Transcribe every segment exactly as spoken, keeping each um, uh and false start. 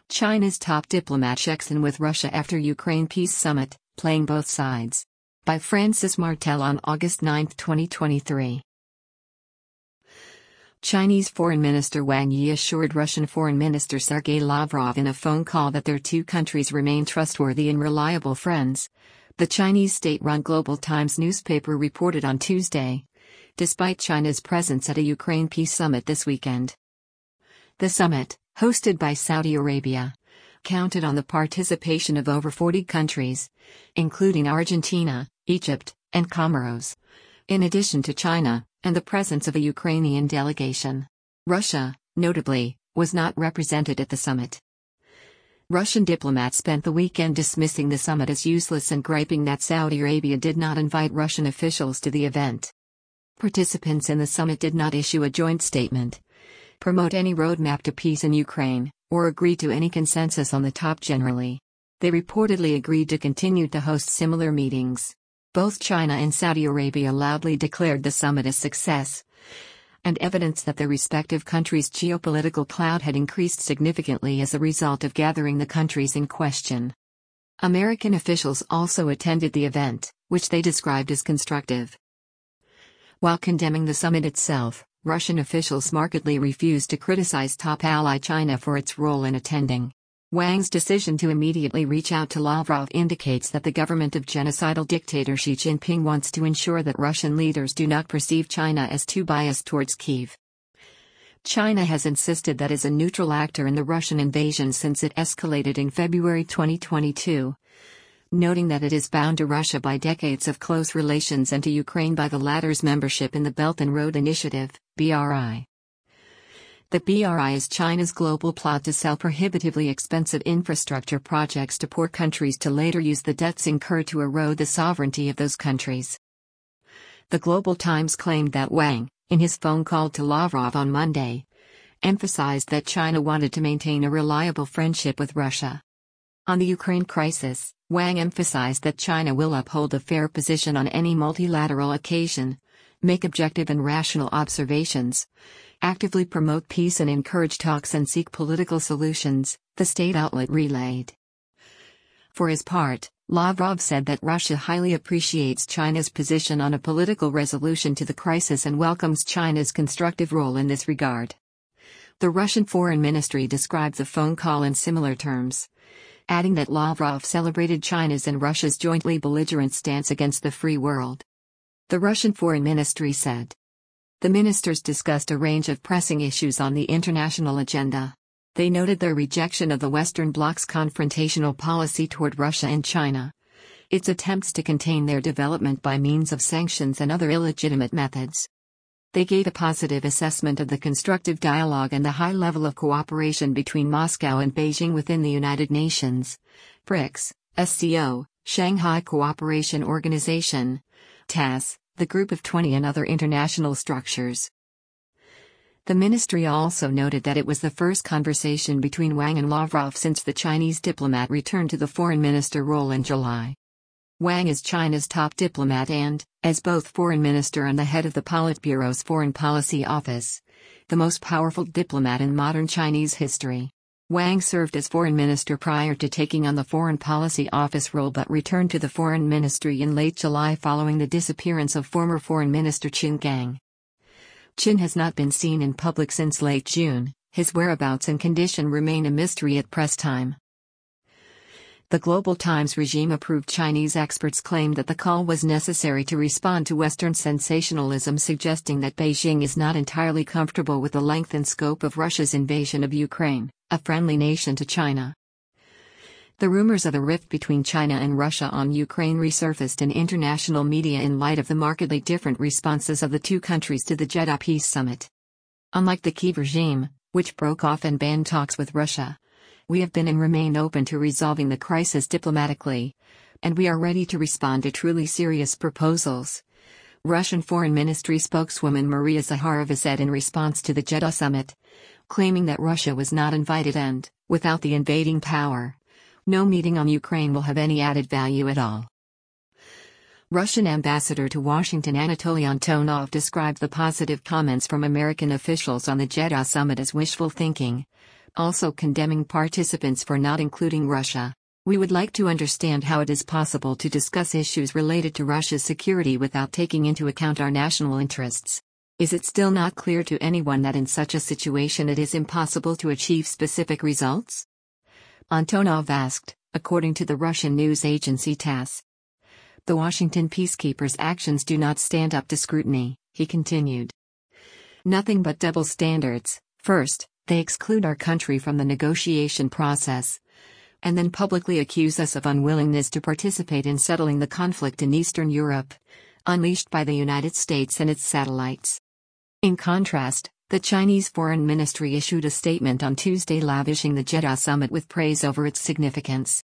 China's top diplomat checks in with Russia after Ukraine peace summit, playing both sides. By Francis Martel on August ninth, twenty twenty-three. Chinese Foreign Minister Wang Yi assured Russian Foreign Minister Sergei Lavrov in a phone call that their two countries remain trustworthy and reliable friends, the Chinese state-run Global Times newspaper reported on Tuesday, despite China's presence at a Ukraine peace summit this weekend. The summit, hosted by Saudi Arabia, counted on the participation of over forty countries, including Argentina, Egypt, and Comoros, in addition to China, and the presence of a Ukrainian delegation. Russia, notably, was not represented at the summit. Russian diplomats spent the weekend dismissing the summit as useless and griping that Saudi Arabia did not invite Russian officials to the event. Participants in the summit did not issue a joint statement, promote any roadmap to peace in Ukraine, or agree to any consensus on the top generally. They reportedly agreed to continue to host similar meetings. Both China and Saudi Arabia loudly declared the summit a success, and evidence that their respective countries' geopolitical clout had increased significantly as a result of gathering the countries in question. American officials also attended the event, which they described as constructive. While condemning the summit itself, Russian officials markedly refused to criticize top ally China for its role in attending. Wang's decision to immediately reach out to Lavrov indicates that the government of genocidal dictator Xi Jinping wants to ensure that Russian leaders do not perceive China as too biased towards Kyiv. China has insisted that it is a neutral actor in the Russian invasion since it escalated in February twenty twenty-two, noting that it is bound to Russia by decades of close relations and to Ukraine by the latter's membership in the Belt and Road Initiative, B R I. The B R I is China's global plot to sell prohibitively expensive infrastructure projects to poor countries to later use the debts incurred to erode the sovereignty of those countries. The Global Times claimed that Wang, in his phone call to Lavrov on Monday, emphasized that China wanted to maintain a reliable friendship with Russia. On the Ukraine crisis, Wang emphasized that China will uphold a fair position on any multilateral occasion, make objective and rational observations, actively promote peace and encourage talks and seek political solutions, the state outlet relayed. For his part, Lavrov said that Russia highly appreciates China's position on a political resolution to the crisis and welcomes China's constructive role in this regard. The Russian Foreign Ministry described the phone call in similar terms, adding that Lavrov celebrated China's and Russia's jointly belligerent stance against the free world. The Russian Foreign Ministry said the ministers discussed a range of pressing issues on the international agenda. They noted their rejection of the Western Bloc's confrontational policy toward Russia and China, its attempts to contain their development by means of sanctions and other illegitimate methods. They gave a positive assessment of the constructive dialogue and the high level of cooperation between Moscow and Beijing within the United Nations, BRICS, S C O, Shanghai Cooperation Organization, T A S, the Group of twenty and other international structures. The ministry also noted that it was the first conversation between Wang and Lavrov since the Chinese diplomat returned to the foreign minister role in July. Wang is China's top diplomat and, as both foreign minister and the head of the Politburo's Foreign Policy Office, the most powerful diplomat in modern Chinese history. Wang served as foreign minister prior to taking on the Foreign Policy Office role but returned to the foreign ministry in late July following the disappearance of former foreign minister Qin Gang. Qin has not been seen in public since late June. His whereabouts and condition remain a mystery at press time. The Global Times regime-approved Chinese experts claimed that the call was necessary to respond to Western sensationalism suggesting that Beijing is not entirely comfortable with the length and scope of Russia's invasion of Ukraine, a friendly nation to China. The rumors of the rift between China and Russia on Ukraine resurfaced in international media in light of the markedly different responses of the two countries to the Jeddah Peace Summit. Unlike the Kyiv regime, which broke off and banned talks with Russia, we have been and remain open to resolving the crisis diplomatically, and we are ready to respond to truly serious proposals, Russian Foreign Ministry spokeswoman Maria Zakharova said in response to the Jeddah summit, claiming that Russia was not invited and, without the invading power, no meeting on Ukraine will have any added value at all. Russian ambassador to Washington Anatoly Antonov described the positive comments from American officials on the Jeddah summit as wishful thinking, also condemning participants for not including Russia. We would like to understand how it is possible to discuss issues related to Russia's security without taking into account our national interests. Is it still not clear to anyone that in such a situation it is impossible to achieve specific results? Antonov asked, according to the Russian news agency TASS. The Washington peacekeepers' actions do not stand up to scrutiny, he continued. Nothing but double standards. First, they exclude our country from the negotiation process, and then publicly accuse us of unwillingness to participate in settling the conflict in Eastern Europe, unleashed by the United States and its satellites. In contrast, the Chinese Foreign Ministry issued a statement on Tuesday lavishing the Jeddah summit with praise over its significance.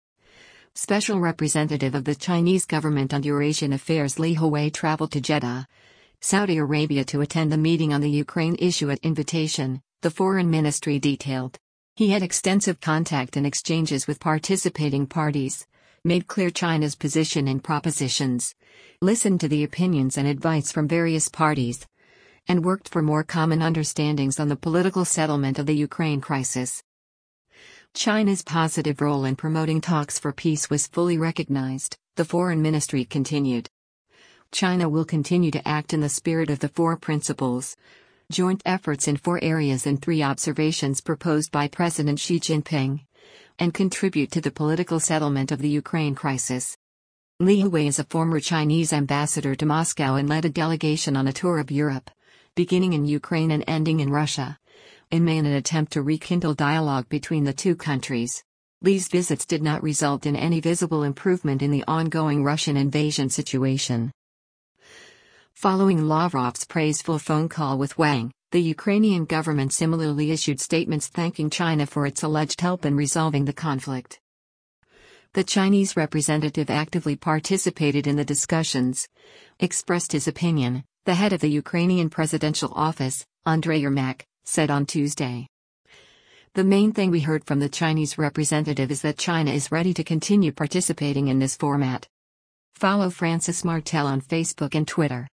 Special representative of the Chinese government on Eurasian affairs Li Huawei traveled to Jeddah, Saudi Arabia to attend the meeting on the Ukraine issue at invitation, the foreign ministry detailed. He had extensive contact and exchanges with participating parties, made clear China's position and propositions, listened to the opinions and advice from various parties, and worked for more common understandings on the political settlement of the Ukraine crisis. China's positive role in promoting talks for peace was fully recognized, the foreign ministry continued. China will continue to act in the spirit of the four principles, joint efforts in four areas and three observations proposed by President Xi Jinping, and contribute to the political settlement of the Ukraine crisis. Li Huawei is a former Chinese ambassador to Moscow and led a delegation on a tour of Europe, beginning in Ukraine and ending in Russia, in May in an attempt to rekindle dialogue between the two countries. Li's visits did not result in any visible improvement in the ongoing Russian invasion situation. Following Lavrov's praiseful phone call with Wang, the Ukrainian government similarly issued statements thanking China for its alleged help in resolving the conflict. The Chinese representative actively participated in the discussions, expressed his opinion, the head of the Ukrainian presidential office, Andrei Yermak, said on Tuesday. The main thing we heard from the Chinese representative is that China is ready to continue participating in this format. Follow Francis Martel on Facebook and Twitter.